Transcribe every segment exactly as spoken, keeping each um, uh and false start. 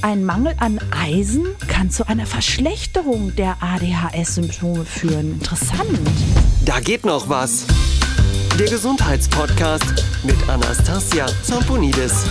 Ein Mangel an Eisen kann zu einer Verschlechterung der A D H S-Symptome führen. Interessant. Da geht noch was. Der Gesundheitspodcast mit Anastasia Zamponidis.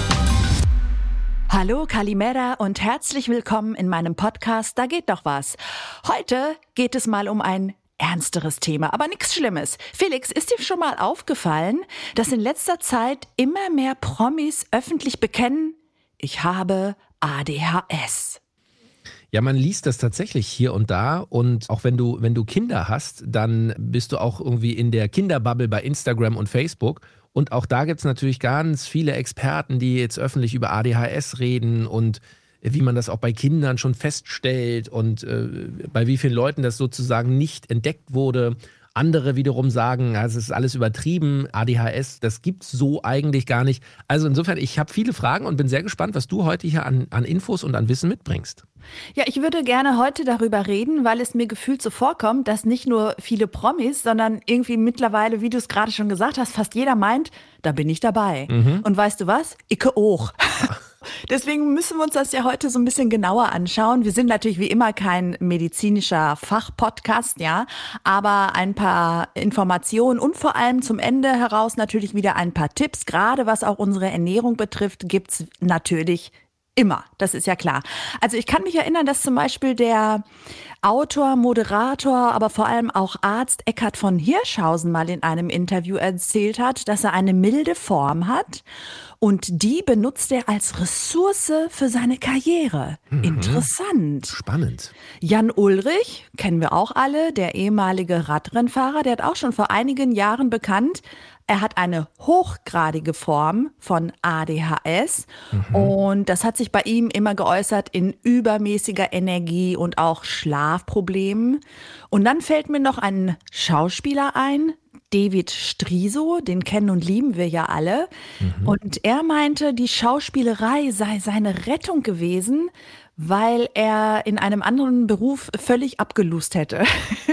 Hallo Kalimera und herzlich willkommen in meinem Podcast Da geht doch was. Heute geht es mal um ein ernsteres Thema, aber nichts Schlimmes. Felix, ist dir schon mal aufgefallen, dass in letzter Zeit immer mehr Promis öffentlich bekennen, ich habe A D H S? Ja, man liest das tatsächlich hier und da und auch wenn du, wenn du Kinder hast, dann bist du auch irgendwie in der Kinderbubble bei Instagram und Facebook. Und auch da gibt es natürlich ganz viele Experten, die jetzt öffentlich über A D H S reden und wie man das auch bei Kindern schon feststellt und äh, bei wie vielen Leuten das sozusagen nicht entdeckt wurde. Andere wiederum sagen, ja, es ist alles übertrieben, A D H S, das gibt's so eigentlich gar nicht. Also insofern, ich habe viele Fragen und bin sehr gespannt, was du heute hier an, an Infos und an Wissen mitbringst. Ja, ich würde gerne heute darüber reden, weil es mir gefühlt so vorkommt, dass nicht nur viele Promis, sondern irgendwie mittlerweile, wie du es gerade schon gesagt hast, fast jeder meint, da bin ich dabei. Mhm. Und weißt du was? Ich auch. Deswegen müssen wir uns das ja heute so ein bisschen genauer anschauen. Wir sind natürlich wie immer kein medizinischer Fachpodcast, ja, aber ein paar Informationen und vor allem zum Ende heraus natürlich wieder ein paar Tipps. Gerade was auch unsere Ernährung betrifft, gibt's natürlich immer, das ist ja klar. Also ich kann mich erinnern, dass zum Beispiel der Autor, Moderator, aber vor allem auch Arzt Eckhard von Hirschhausen mal in einem Interview erzählt hat, dass er eine milde Form hat und die benutzt er als Ressource für seine Karriere. Mhm. Interessant. Spannend. Jan Ullrich, kennen wir auch alle, der ehemalige Radrennfahrer, der hat auch schon vor einigen Jahren bekannt, er hat eine hochgradige Form von A D H S mhm. und das hat sich bei ihm immer geäußert in übermäßiger Energie und auch Schlafproblemen. Und dann fällt mir noch ein Schauspieler ein, David Striso, den kennen und lieben wir ja alle. Mhm. Und er meinte, die Schauspielerei sei seine Rettung gewesen, weil er in einem anderen Beruf völlig abgelust hätte.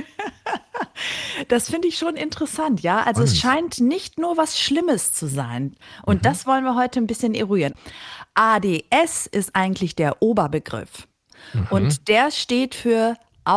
Das finde ich schon interessant, ja. Also es scheint nicht nur was Schlimmes zu sein. Und mhm. das wollen wir heute ein bisschen eruieren. A D S ist eigentlich der Oberbegriff. Mhm. Und der steht für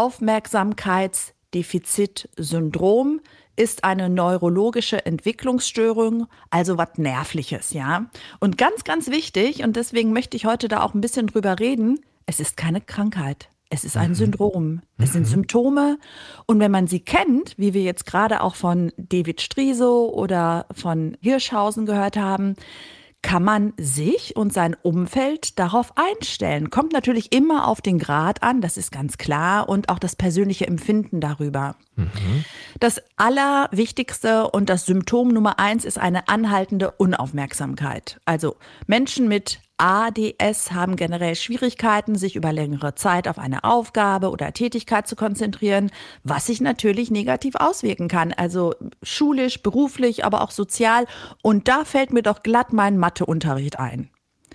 Aufmerksamkeitsdefizitsyndrom, ist eine neurologische Entwicklungsstörung, also was Nervliches, ja. Und ganz, ganz wichtig, und deswegen möchte ich heute da auch ein bisschen drüber reden, es ist keine Krankheit. Es ist ein Syndrom. Es sind Symptome. Und wenn man sie kennt, wie wir jetzt gerade auch von David Striso oder von Hirschhausen gehört haben, kann man sich und sein Umfeld darauf einstellen. Kommt natürlich immer auf den Grad an, das ist ganz klar, und auch das persönliche Empfinden darüber. Mhm. Das Allerwichtigste und das Symptom Nummer eins ist eine anhaltende Unaufmerksamkeit. Also Menschen mit A D S haben generell Schwierigkeiten, sich über längere Zeit auf eine Aufgabe oder Tätigkeit zu konzentrieren, was sich natürlich negativ auswirken kann. Also schulisch, beruflich, aber auch sozial. Und da fällt mir doch glatt mein Matheunterricht ein.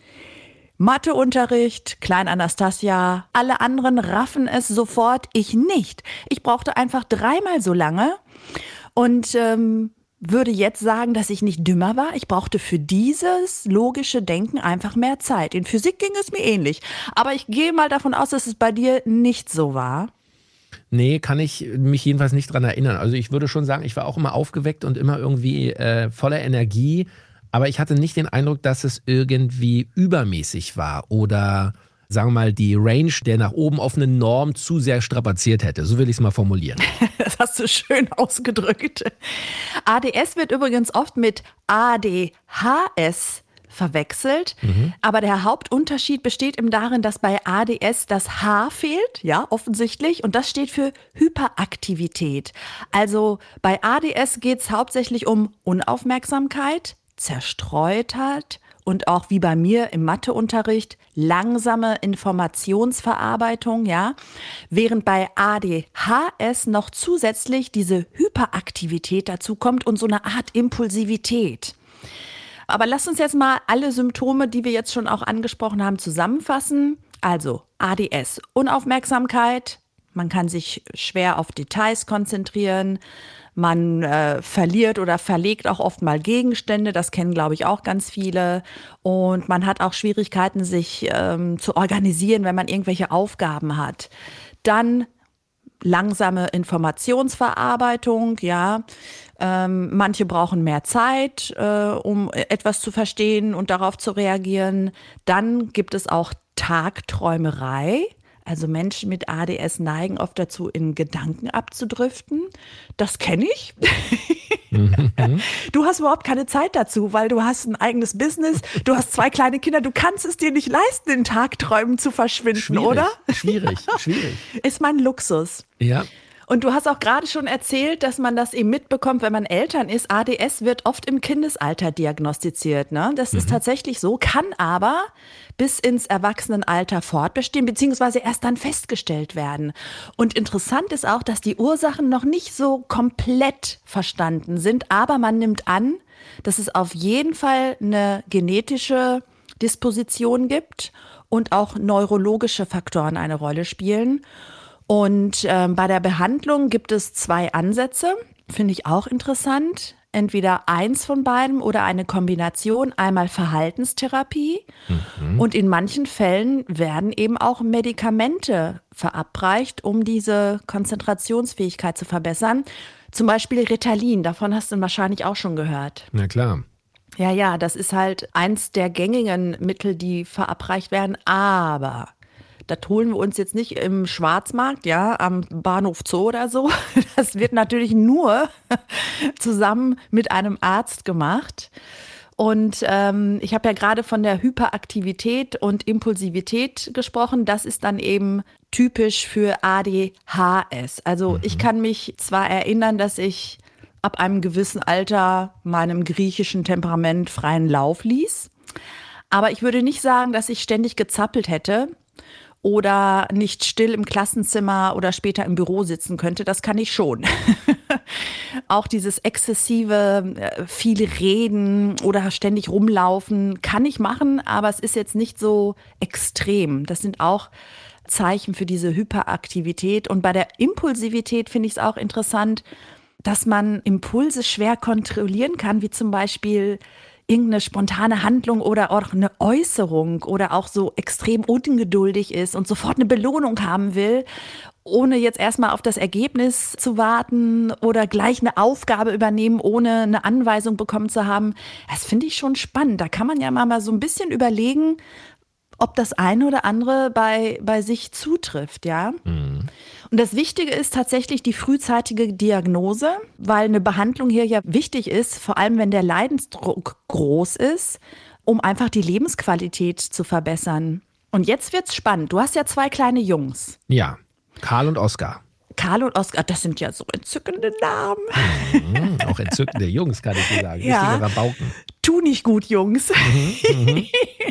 Matheunterricht, Klein Anastasia, alle anderen raffen es sofort, ich nicht. Ich brauchte einfach dreimal so lange und ähm, würde jetzt sagen, dass ich nicht dümmer war. Ich brauchte für dieses logische Denken einfach mehr Zeit. In Physik ging es mir ähnlich. Aber ich gehe mal davon aus, dass es bei dir nicht so war. Nee, kann ich mich jedenfalls nicht dran erinnern. Also ich würde schon sagen, ich war auch immer aufgeweckt und immer irgendwie äh, voller Energie. Aber ich hatte nicht den Eindruck, dass es irgendwie übermäßig war oder, sagen wir mal, die Range der nach oben offenen Norm zu sehr strapaziert hätte. So will ich es mal formulieren. Das hast du schön ausgedrückt. A D S wird übrigens oft mit A D H S verwechselt. Mhm. Aber der Hauptunterschied besteht eben darin, dass bei A D S das H fehlt, ja, offensichtlich. Und das steht für Hyperaktivität. Also bei A D S geht es hauptsächlich um Unaufmerksamkeit, Zerstreutheit und auch wie bei mir im Matheunterricht langsame Informationsverarbeitung, ja, während bei A D H S noch zusätzlich diese Hyperaktivität dazu kommt und so eine Art Impulsivität. Aber lass uns jetzt mal alle Symptome, die wir jetzt schon auch angesprochen haben, zusammenfassen. Also A D S, Unaufmerksamkeit, man kann sich schwer auf Details konzentrieren, Man äh, verliert oder verlegt auch oft mal Gegenstände, das kennen, glaube ich, auch ganz viele. Und man hat auch Schwierigkeiten, sich ähm, zu organisieren, wenn man irgendwelche Aufgaben hat. Dann langsame Informationsverarbeitung, ja. Ähm, manche brauchen mehr Zeit, äh, um etwas zu verstehen und darauf zu reagieren. Dann gibt es auch Tagträumerei. Also Menschen mit A D S neigen oft dazu, in Gedanken abzudriften. Das kenne ich. Du hast überhaupt keine Zeit dazu, weil du hast ein eigenes Business, du hast zwei kleine Kinder, du kannst es dir nicht leisten, in Tagträumen zu verschwinden, schwierig, oder? Schwierig, schwierig. Ist mein Luxus. Ja. Und du hast auch gerade schon erzählt, dass man das eben mitbekommt, wenn man Eltern ist. A D S wird oft im Kindesalter diagnostiziert, ne? Das mhm. ist tatsächlich so, kann aber bis ins Erwachsenenalter fortbestehen, beziehungsweise erst dann festgestellt werden. Und interessant ist auch, dass die Ursachen noch nicht so komplett verstanden sind, aber man nimmt an, dass es auf jeden Fall eine genetische Disposition gibt und auch neurologische Faktoren eine Rolle spielen. Und ähm, bei der Behandlung gibt es zwei Ansätze, finde ich auch interessant. Entweder eins von beiden oder eine Kombination, einmal Verhaltenstherapie mhm. und in manchen Fällen werden eben auch Medikamente verabreicht, um diese Konzentrationsfähigkeit zu verbessern. Zum Beispiel Ritalin, davon hast du wahrscheinlich auch schon gehört. Na klar. Ja, ja, das ist halt eins der gängigen Mittel, die verabreicht werden, aber das holen wir uns jetzt nicht im Schwarzmarkt, ja, am Bahnhof Zoo oder so. Das wird natürlich nur zusammen mit einem Arzt gemacht. Und ähm, ich habe ja gerade von der Hyperaktivität und Impulsivität gesprochen. Das ist dann eben typisch für A D H S. Also mhm. ich kann mich zwar erinnern, dass ich ab einem gewissen Alter meinem griechischen Temperament freien Lauf ließ, aber ich würde nicht sagen, dass ich ständig gezappelt hätte oder nicht still im Klassenzimmer oder später im Büro sitzen könnte. Das kann ich schon. Auch dieses exzessive, viele Reden oder ständig rumlaufen kann ich machen, aber es ist jetzt nicht so extrem. Das sind auch Zeichen für diese Hyperaktivität. Und bei der Impulsivität finde ich es auch interessant, dass man Impulse schwer kontrollieren kann, wie zum Beispiel irgendeine spontane Handlung oder auch eine Äußerung oder auch so extrem ungeduldig ist und sofort eine Belohnung haben will, ohne jetzt erstmal auf das Ergebnis zu warten oder gleich eine Aufgabe übernehmen, ohne eine Anweisung bekommen zu haben. Das finde ich schon spannend. Da kann man ja mal so ein bisschen überlegen, ob das eine oder andere bei, bei sich zutrifft, ja. Mhm. Und das Wichtige ist tatsächlich die frühzeitige Diagnose, weil eine Behandlung hier ja wichtig ist, vor allem wenn der Leidensdruck groß ist, um einfach die Lebensqualität zu verbessern. Und jetzt wird's spannend. Du hast ja zwei kleine Jungs. Ja, Karl und Oskar. Karl und Oskar, das sind ja so entzückende Namen. Mhm, auch entzückende Jungs, kann ich dir sagen. Ja. Richtige Rabauken. Tu nicht gut, Jungs. Mhm, mhm.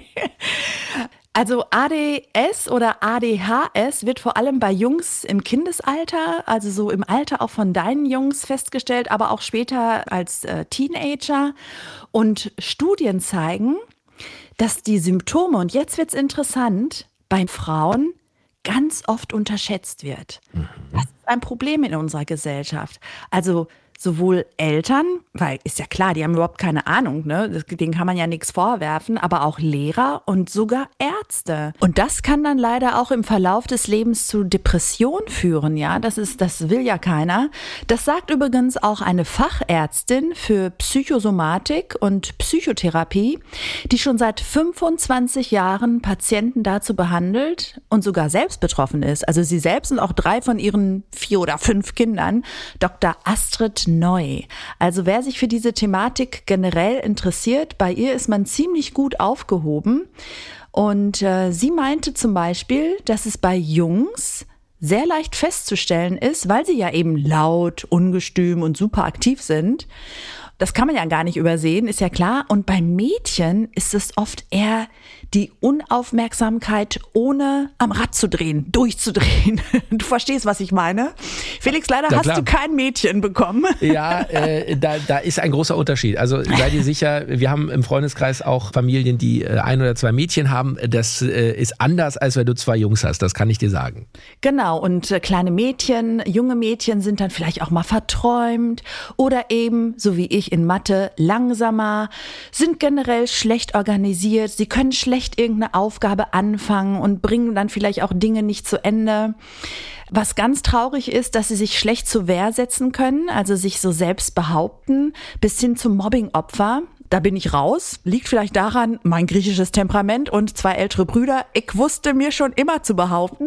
Also A D S oder A D H S wird vor allem bei Jungs im Kindesalter, also so im Alter auch von deinen Jungs festgestellt, aber auch später als äh, Teenager. Und Studien zeigen, dass die Symptome, und jetzt wird's interessant, bei Frauen ganz oft unterschätzt wird. Mhm. Das ist ein Problem in unserer Gesellschaft. Also sowohl Eltern, weil ist ja klar, die haben überhaupt keine Ahnung, ne? Denen kann man ja nichts vorwerfen, aber auch Lehrer und sogar Ärzte. Und das kann dann leider auch im Verlauf des Lebens zu Depressionen führen, ja? Das ist, das will ja keiner. Das sagt übrigens auch eine Fachärztin für Psychosomatik und Psychotherapie, die schon seit fünfundzwanzig Jahren Patienten dazu behandelt und sogar selbst betroffen ist. Also sie selbst und auch drei von ihren vier oder fünf Kindern, Doktor Astrid Neu. Also wer sich für diese Thematik generell interessiert, bei ihr ist man ziemlich gut aufgehoben. Und äh, sie meinte zum Beispiel, dass es bei Jungs sehr leicht festzustellen ist, weil sie ja eben laut, ungestüm und super aktiv sind, Das kann man ja gar nicht übersehen, ist ja klar. Und bei Mädchen ist es oft eher die Unaufmerksamkeit, ohne am Rad zu drehen, durchzudrehen. Du verstehst, was ich meine? Felix, leider Na hast klar. du kein Mädchen bekommen. Ja, äh, da, da ist ein großer Unterschied. Also sei dir sicher, wir haben im Freundeskreis auch Familien, die äh, ein oder zwei Mädchen haben. Das äh, ist anders, als wenn du zwei Jungs hast, das kann ich dir sagen. Genau, und äh, kleine Mädchen, junge Mädchen sind dann vielleicht auch mal verträumt oder eben, so wie ich in Mathe, langsamer, sind generell schlecht organisiert, sie können schlecht irgendeine Aufgabe anfangen und bringen dann vielleicht auch Dinge nicht zu Ende. Was ganz traurig ist, dass sie sich schlecht zur Wehr setzen können, also sich so selbst behaupten, bis hin zum Mobbing-Opfer. Da bin ich raus. Liegt vielleicht daran, mein griechisches Temperament und zwei ältere Brüder. Ich wusste mir schon immer zu behaupten.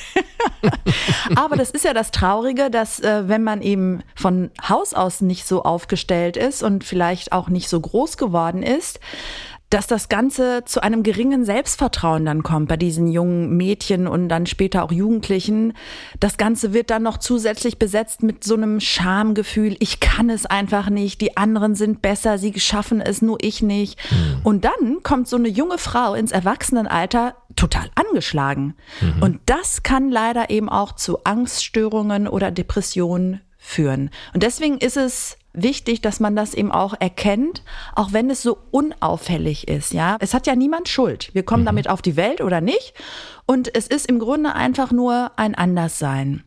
Aber das ist ja das Traurige, dass äh, wenn man eben von Haus aus nicht so aufgestellt ist und vielleicht auch nicht so groß geworden ist, dass das Ganze zu einem geringen Selbstvertrauen dann kommt bei diesen jungen Mädchen und dann später auch Jugendlichen. Das Ganze wird dann noch zusätzlich besetzt mit so einem Schamgefühl. Ich kann es einfach nicht, die anderen sind besser, sie schaffen es, nur ich nicht. Mhm. Und dann kommt so eine junge Frau ins Erwachsenenalter total angeschlagen. Mhm. Und das kann leider eben auch zu Angststörungen oder Depressionen führen. Und deswegen ist es wichtig, dass man das eben auch erkennt, auch wenn es so unauffällig ist, ja. Es hat ja niemand Schuld. Wir kommen mhm. damit auf die Welt oder nicht. Und es ist im Grunde einfach nur ein Anderssein.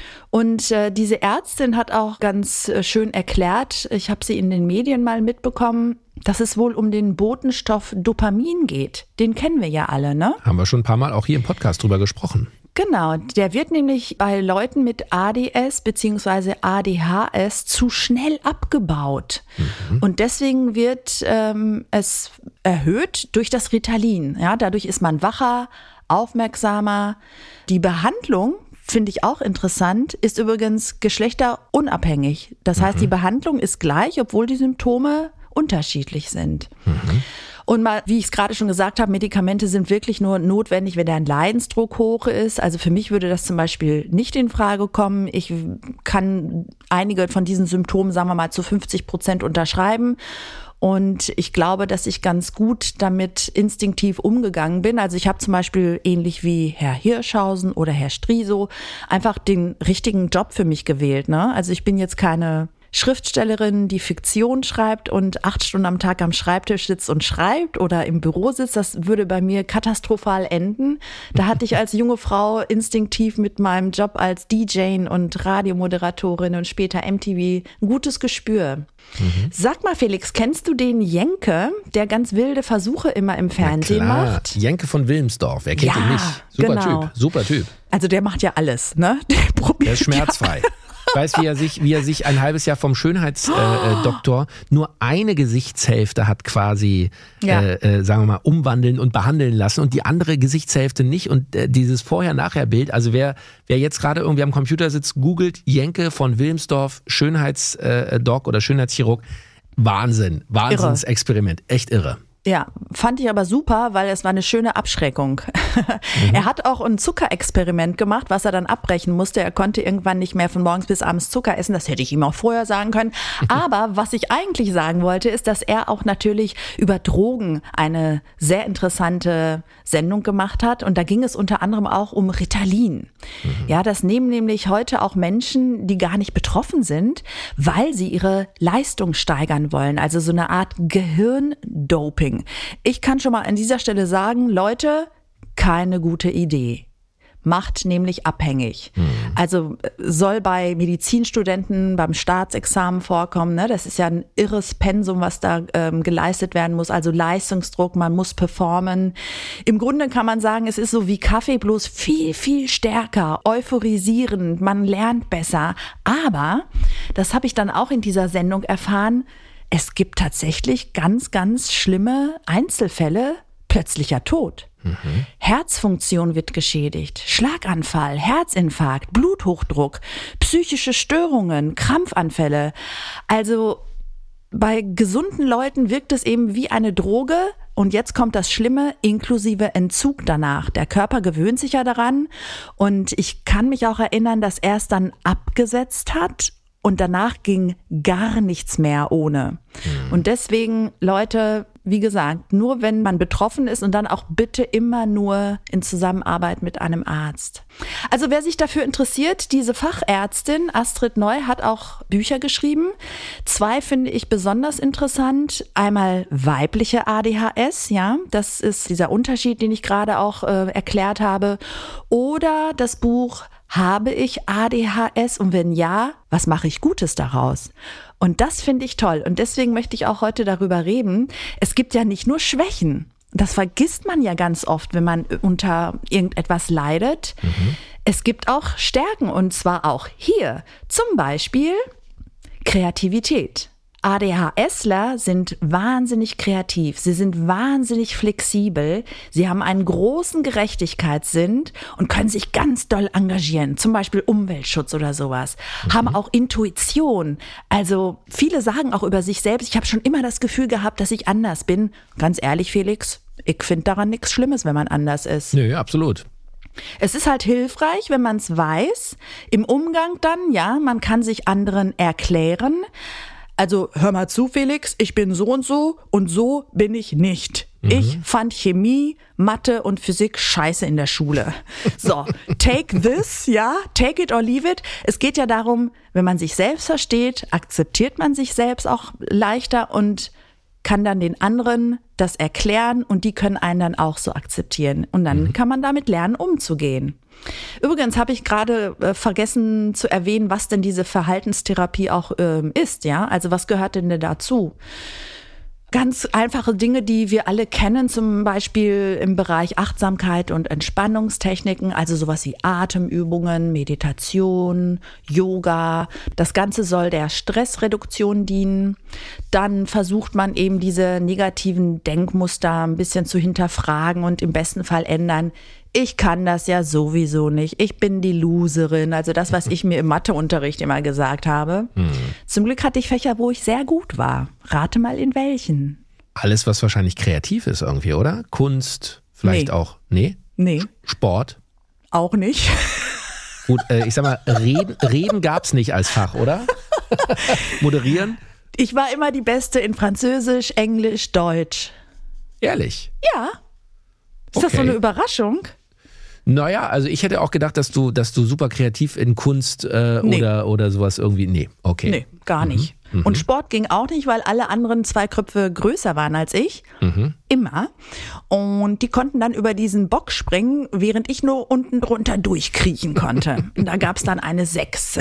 Und äh, diese Ärztin hat auch ganz äh, schön erklärt, ich habe sie in den Medien mal mitbekommen, dass es wohl um den Botenstoff Dopamin geht. Den kennen wir ja alle, ne? Haben wir schon ein paar Mal auch hier im Podcast drüber gesprochen. Genau, der wird nämlich bei Leuten mit A D S bzw. A D H S zu schnell abgebaut. Mhm. Und deswegen wird ähm, es erhöht durch das Ritalin. Ja, dadurch ist man wacher, aufmerksamer. Die Behandlung, finde ich auch interessant, ist übrigens geschlechterunabhängig. Das heißt, mhm. die Behandlung ist gleich, obwohl die Symptome unterschiedlich sind. Mhm. Und mal, wie ich es gerade schon gesagt habe, Medikamente sind wirklich nur notwendig, wenn dein Leidensdruck hoch ist. Also für mich würde das zum Beispiel nicht in Frage kommen. Ich kann einige von diesen Symptomen, sagen wir mal, zu fünfzig Prozent unterschreiben. Und ich glaube, dass ich ganz gut damit instinktiv umgegangen bin. Also ich habe zum Beispiel ähnlich wie Herr Hirschhausen oder Herr Striso einfach den richtigen Job für mich gewählt, ne? Also ich bin jetzt keine Schriftstellerin, die Fiktion schreibt und acht Stunden am Tag am Schreibtisch sitzt und schreibt oder im Büro sitzt, das würde bei mir katastrophal enden. Da hatte ich als junge Frau instinktiv mit meinem Job als D J und Radiomoderatorin und später M T V ein gutes Gespür. Mhm. Sag mal, Felix, kennst du den Jenke, der ganz wilde Versuche immer im Fernsehen Na klar. macht? Jenke von Wilmsdorf, wer kennt Ja, ihn nicht? Super genau. Typ, super Typ. Also der macht ja alles, ne? Der probiert Der ist schmerzfrei. Ja. Ich weiß, wie er sich, wie er sich ein halbes Jahr vom Schönheitsdoktor äh, nur eine Gesichtshälfte hat quasi, Ja. äh, äh, sagen wir mal, umwandeln und behandeln lassen und die andere Gesichtshälfte nicht. Und äh, dieses Vorher-Nachher-Bild, also wer, wer jetzt gerade irgendwie am Computer sitzt, googelt Jenke von Wilmsdorf, Schönheitsdoc oder Schönheitschirurg. Wahnsinn, Wahnsinnsexperiment, echt irre. Ja, fand ich aber super, weil es war eine schöne Abschreckung. Mhm. Er hat auch ein Zuckerexperiment gemacht, was er dann abbrechen musste. Er konnte irgendwann nicht mehr von morgens bis abends Zucker essen. Das hätte ich ihm auch vorher sagen können. Aber was ich eigentlich sagen wollte, ist, dass er auch natürlich über Drogen eine sehr interessante Sendung gemacht hat. Und da ging es unter anderem auch um Ritalin. Mhm. Ja, das nehmen nämlich heute auch Menschen, die gar nicht betroffen sind, weil sie ihre Leistung steigern wollen. Also so eine Art Gehirndoping. Ich kann schon mal an dieser Stelle sagen, Leute, keine gute Idee. Macht nämlich abhängig. Hm. Also soll bei Medizinstudenten beim Staatsexamen vorkommen. Ne? Das ist ja ein irres Pensum, was da ähm, geleistet werden muss. Also Leistungsdruck, man muss performen. Im Grunde kann man sagen, es ist so wie Kaffee, bloß viel, viel stärker, euphorisierend. Man lernt besser. Aber, das habe ich dann auch in dieser Sendung erfahren, es gibt tatsächlich ganz, ganz schlimme Einzelfälle, plötzlicher Tod. Mhm. Herzfunktion wird geschädigt, Schlaganfall, Herzinfarkt, Bluthochdruck, psychische Störungen, Krampfanfälle. Also bei gesunden Leuten wirkt es eben wie eine Droge. Und jetzt kommt das Schlimme, inklusive Entzug danach. Der Körper gewöhnt sich ja daran. Und ich kann mich auch erinnern, dass er es dann abgesetzt hat. und danach ging gar nichts mehr ohne. Mhm. Und deswegen, Leute, wie gesagt, nur wenn man betroffen ist und dann auch bitte immer nur in Zusammenarbeit mit einem Arzt. Also wer sich dafür interessiert, diese Fachärztin Astrid Neu hat auch Bücher geschrieben. Zwei finde ich besonders interessant. Einmal weibliche A D H S, ja, das ist dieser Unterschied, den ich gerade auch äh, erklärt habe. Oder das Buch Habe ich A D H S und wenn ja, was mache ich Gutes daraus? Und das finde ich toll und deswegen möchte ich auch heute darüber reden. Es gibt ja nicht nur Schwächen. Das vergisst man ja ganz oft, wenn man unter irgendetwas leidet. Mhm. Es gibt auch Stärken und zwar auch hier. Zum Beispiel Kreativität. ADHSler sind wahnsinnig kreativ, sie sind wahnsinnig flexibel, sie haben einen großen Gerechtigkeitssinn und können sich ganz doll engagieren, zum Beispiel Umweltschutz oder sowas, mhm. haben auch Intuition. Also viele sagen auch über sich selbst, ich habe schon immer das Gefühl gehabt, dass ich anders bin. Ganz ehrlich, Felix, ich finde daran nichts Schlimmes, wenn man anders ist. Nö, absolut. Es ist halt hilfreich, wenn man es weiß, im Umgang dann, ja, man kann sich anderen erklären. Also hör mal zu, Felix, ich bin so und so und so bin ich nicht. Mhm. Ich fand Chemie, Mathe und Physik scheiße in der Schule. So, take this, ja, take it or leave it. Es geht ja darum, wenn man sich selbst versteht, akzeptiert man sich selbst auch leichter und kann dann den anderen das erklären und die können einen dann auch so akzeptieren. Und dann mhm. kann man damit lernen, umzugehen. Übrigens habe ich gerade äh, vergessen zu erwähnen, was denn diese Verhaltenstherapie auch ähm, ist, ja? Also was gehört denn dazu? Ganz einfache Dinge, die wir alle kennen, zum Beispiel im Bereich Achtsamkeit und Entspannungstechniken, also sowas wie Atemübungen, Meditation, Yoga. Das Ganze soll der Stressreduktion dienen. Dann versucht man eben diese negativen Denkmuster ein bisschen zu hinterfragen und im besten Fall ändern. Ich kann das ja sowieso nicht. Ich bin die Loserin. Also das, was ich mir im Matheunterricht immer gesagt habe. Hm. Zum Glück hatte ich Fächer, wo ich sehr gut war. Rate mal in welchen. Alles, was wahrscheinlich kreativ ist irgendwie, oder? Kunst, vielleicht nee. auch. Nee? Nee. Sport? Auch nicht. Gut, äh, ich sag mal, Reden, Reden gab's nicht als Fach, oder? Moderieren? Ich war immer die Beste in Französisch, Englisch, Deutsch. Ehrlich? Ja. Ist okay. das so eine Überraschung? Naja, also ich hätte auch gedacht, dass du, dass du super kreativ in Kunst äh, nee. oder, oder sowas irgendwie, nee, okay. Nee, gar nicht. Mhm. Und Sport ging auch nicht, weil alle anderen zwei Köpfe größer waren als ich. Mhm. Immer. Und die konnten dann über diesen Bock springen, während ich nur unten drunter durchkriechen konnte. Und da gab es dann eine Sechs.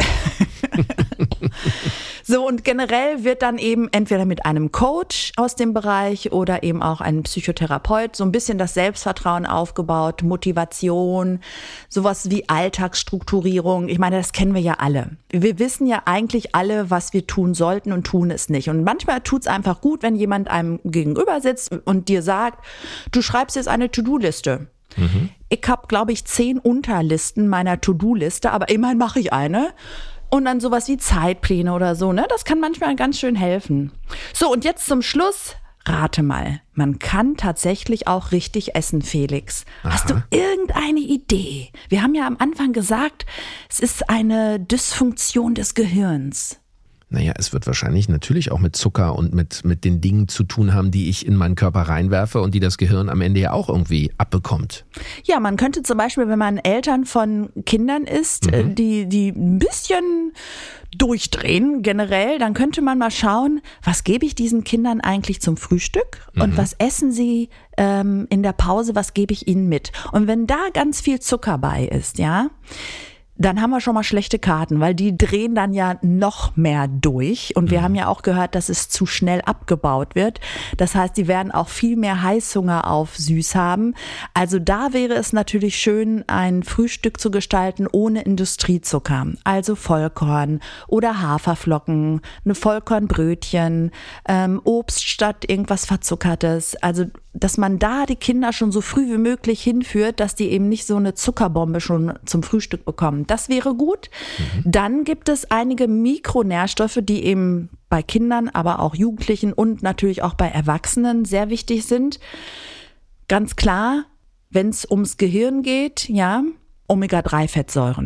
So, und generell wird dann eben entweder mit einem Coach aus dem Bereich oder eben auch einem Psychotherapeut so ein bisschen das Selbstvertrauen aufgebaut, Motivation, sowas wie Alltagsstrukturierung. Ich meine, das kennen wir ja alle. Wir wissen ja eigentlich alle, was wir tun sollten und tun es nicht. Und manchmal tut es einfach gut, wenn jemand einem gegenüber sitzt und dir sagt, du schreibst jetzt eine To-Do-Liste. Mhm. Ich habe, glaube ich, zehn Unterlisten meiner To-Do-Liste, aber immerhin mache ich eine. Und dann sowas wie Zeitpläne oder so, ne? Das kann manchmal ganz schön helfen. So, und jetzt zum Schluss, rate mal, man kann tatsächlich auch richtig essen, Felix. Aha. Hast du irgendeine Idee? Wir haben ja am Anfang gesagt, es ist eine Dysfunktion des Gehirns. Naja, es wird wahrscheinlich natürlich auch mit Zucker und mit, mit den Dingen zu tun haben, die ich in meinen Körper reinwerfe und die das Gehirn am Ende ja auch irgendwie abbekommt. Ja, man könnte zum Beispiel, wenn man Eltern von Kindern ist, mhm. die, die ein bisschen durchdrehen generell, dann könnte man mal schauen, was gebe ich diesen Kindern eigentlich zum Frühstück und mhm. was essen sie ähm, in der Pause, was gebe ich ihnen mit. Und wenn da ganz viel Zucker bei ist, ja, dann haben wir schon mal schlechte Karten, weil die drehen dann ja noch mehr durch. Und wir mhm. haben ja auch gehört, dass es zu schnell abgebaut wird. Das heißt, die werden auch viel mehr Heißhunger auf süß haben. Also da wäre es natürlich schön, ein Frühstück zu gestalten ohne Industriezucker. Also Vollkorn oder Haferflocken, eine Vollkornbrötchen, ähm, Obst statt irgendwas Verzuckertes. Also dass man da die Kinder schon so früh wie möglich hinführt, dass die eben nicht so eine Zuckerbombe schon zum Frühstück bekommen. Das wäre gut. Mhm. Dann gibt es einige Mikronährstoffe, die eben bei Kindern, aber auch Jugendlichen und natürlich auch bei Erwachsenen sehr wichtig sind. Ganz klar, wenn es ums Gehirn geht, ja, Omega drei Fettsäuren.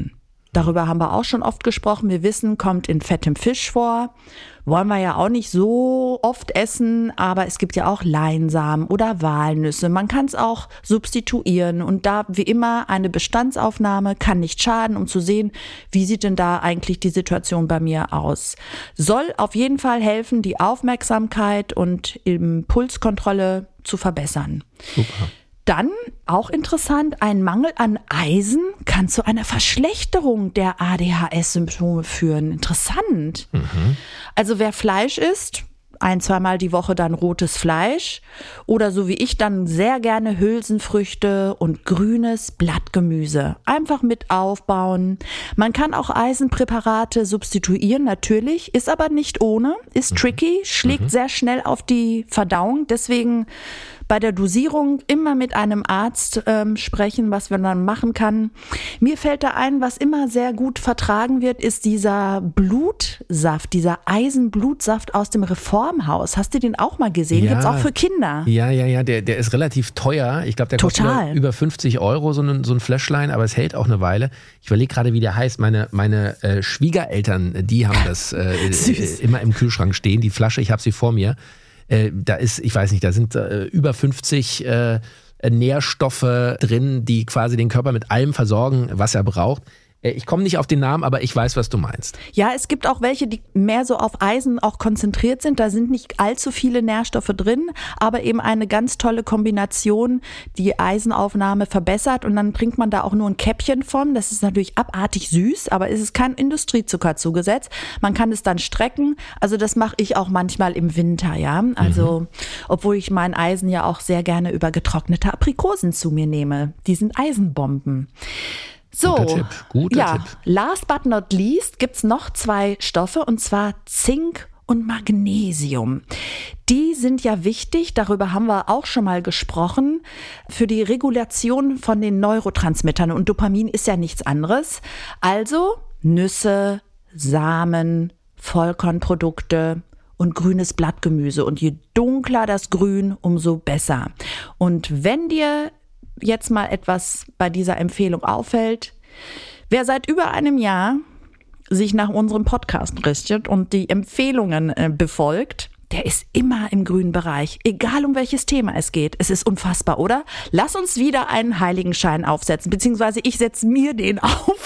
Darüber haben wir auch schon oft gesprochen. Wir wissen, kommt in fettem Fisch vor. Wollen wir ja auch nicht so oft essen, aber es gibt ja auch Leinsamen oder Walnüsse. Man kann es auch substituieren und da wie immer eine Bestandsaufnahme kann nicht schaden, um zu sehen, wie sieht denn da eigentlich die Situation bei mir aus. Soll auf jeden Fall helfen, die Aufmerksamkeit und Impulskontrolle zu verbessern. Super. Dann, auch interessant, ein Mangel an Eisen kann zu einer Verschlechterung der A D H S-Symptome führen. Interessant. Mhm. Also wer Fleisch isst, ein-, zweimal die Woche dann rotes Fleisch oder so wie ich dann sehr gerne Hülsenfrüchte und grünes Blattgemüse. Einfach mit aufbauen. Man kann auch Eisenpräparate substituieren, natürlich, ist aber nicht ohne, ist tricky, schlägt mhm. sehr schnell auf die Verdauung. Deswegen bei der Dosierung immer mit einem Arzt ähm, sprechen, was man dann machen kann. Mir fällt da ein, was immer sehr gut vertragen wird, ist dieser Blutsaft, dieser Eisenblutsaft aus dem Reformhaus. Hast du den auch mal gesehen? Ja. Gibt's auch für Kinder. Ja, ja, ja, der, der ist relativ teuer. Ich glaube, der kostet über, über fünfzig Euro, so ein, so ein Fläschlein, aber es hält auch eine Weile. Ich überlege gerade, wie der heißt. Meine, meine äh, Schwiegereltern, die haben das äh, äh, immer im Kühlschrank stehen, die Flasche, ich habe sie vor mir. Äh, da ist, ich weiß nicht, da sind äh, über fünfzig äh, Nährstoffe drin, die quasi den Körper mit allem versorgen, was er braucht. Ich komme nicht auf den Namen, aber ich weiß, was du meinst. Ja, es gibt auch welche, die mehr so auf Eisen auch konzentriert sind. Da sind nicht allzu viele Nährstoffe drin, aber eben eine ganz tolle Kombination, die Eisenaufnahme verbessert. Und dann trinkt man da auch nur ein Käppchen von. Das ist natürlich abartig süß, aber es ist kein Industriezucker zugesetzt. Man kann es dann strecken. Also das mache ich auch manchmal im Winter, ja. Also, mhm. obwohl ich mein Eisen ja auch sehr gerne über getrocknete Aprikosen zu mir nehme. Die sind Eisenbomben. So, guter Tipp, guter ja, Tipp. Last but not least gibt's noch zwei Stoffe und zwar Zink und Magnesium. Die sind ja wichtig, darüber haben wir auch schon mal gesprochen, für die Regulation von den Neurotransmittern und Dopamin ist ja nichts anderes. Also Nüsse, Samen, Vollkornprodukte und grünes Blattgemüse und je dunkler das Grün, umso besser. Und wenn dir jetzt mal etwas bei dieser Empfehlung auffällt. Wer seit über einem Jahr sich nach unserem Podcast richtet und die Empfehlungen äh, befolgt, der ist immer im grünen Bereich, egal um welches Thema es geht. Es ist unfassbar, oder? Lass uns wieder einen Heiligenschein aufsetzen, beziehungsweise ich setze mir den auf.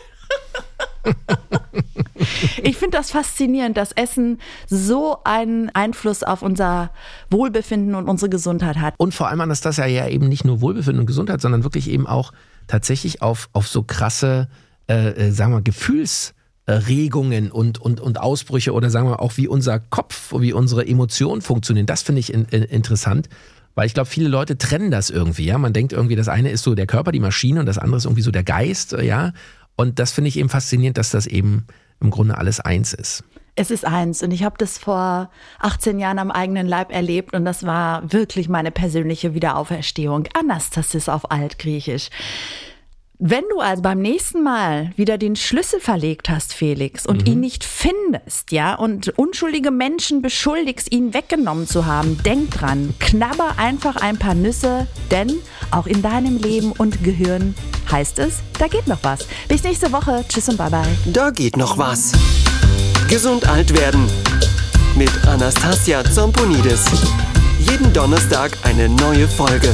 Ich finde das faszinierend, dass Essen so einen Einfluss auf unser Wohlbefinden und unsere Gesundheit hat. Und vor allem, Anastasia, ja eben nicht nur Wohlbefinden und Gesundheit, sondern wirklich eben auch tatsächlich auf, auf so krasse, äh, sagen wir mal, Gefühlsregungen und, und, und Ausbrüche oder sagen wir auch, wie unser Kopf, wie unsere Emotionen funktionieren. Das finde ich in, in, interessant. Weil ich glaube, viele Leute trennen das irgendwie. Ja, man denkt irgendwie, das eine ist so der Körper, die Maschine und das andere ist irgendwie so der Geist. Ja, und das finde ich eben faszinierend, dass das eben im Grunde alles eins ist. Es ist eins und ich habe das vor achtzehn Jahren am eigenen Leib erlebt und das war wirklich meine persönliche Wiederauferstehung. Anastasis auf Altgriechisch. Wenn du also beim nächsten Mal wieder den Schlüssel verlegt hast, Felix, und mhm. ihn nicht findest, ja, und unschuldige Menschen beschuldigst, ihn weggenommen zu haben, denk dran, knabber einfach ein paar Nüsse, denn auch in deinem Leben und Gehirn heißt es, da geht noch was. Bis nächste Woche. Tschüss und bye bye. Da geht noch was. Gesund alt werden. Mit Anastasia Zamponidis. Jeden Donnerstag eine neue Folge.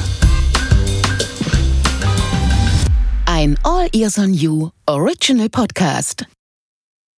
Ein All Ears on You Original Podcast.